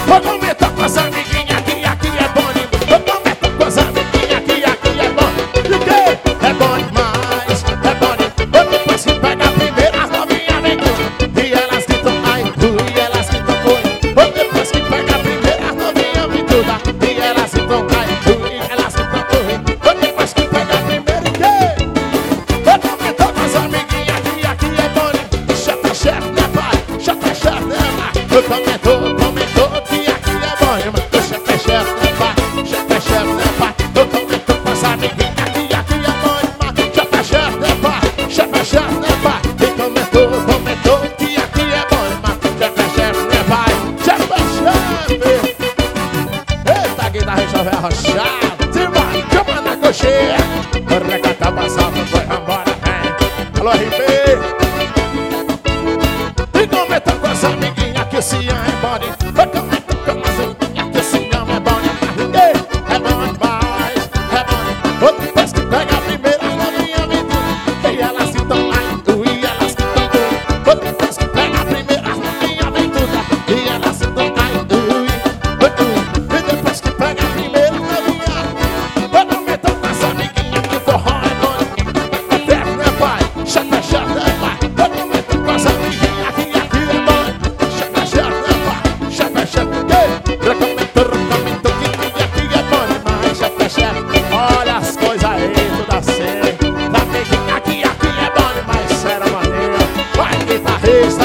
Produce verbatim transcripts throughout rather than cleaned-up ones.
Vou comentar com as amiguinhas que aqui é bom demais. Vou comentar com as amiguinhas que aqui é bom. De quê? É bom demais, é bom demais. Depois que pega a primeira, as novinhas vem tudo. E elas gritam ai, ui, e elas gritam oi. Depois que pega a primeira, as novinhas vem tudo. E elas gritam ai, ui, e elas gritam oi. Depois que pega a primeira, e quê? Vou comentar com as amiguinhas que aqui é bom demais. Chata chefe, né pai? Chata chefe, né pai? Eu comentou, comentou que aqui é bom demais. O chefe é chefe, né pai? Chefe é chefe, né pai? Eu comentou com as amiguinhas que aqui é bom demais. Chefe é chefe, né pai? Chefe é chefe, né pai? E comentou, comentou que aqui é bom demais. Chefe é chefe, né pai? Chefe é chefe. Eita, guitarra resolveu arrochar. Simbora, chama na coxinha. O recata passado foi embora, vem. Alô, R B. E comenta com as amiguinhas que esse ano é bom demais. Vai comentar com as amiguinhas que esse ano é bom demais. É bom demais, é bom demais. Depois que pega a primeira, as novinhas vem tudo. E elas gritam ai, ui, elas gritam ui. Depois que pega a primeira, as novinhas vem tudo. E elas gritam ai, ui, ui. E depois que pega a primeira, as novinhas. Vai comentar com as amiguinhas que forró é bom demais. É certo, né pai? Chata, chata, né pai? Vai comentar com as amiguinhas que aqui é bom. Chata, chata, né pai? Chata, chata, recomendo, recomendo que aqui é bom demais. Chata, chata, olha as coisas aí, tudo assim. Da amiguinha que aqui é bom demais. Sério, maneiro. Vai, guitarrista.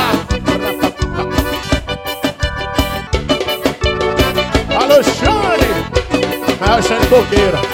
Alô, Xande. É o Xande Boqueira.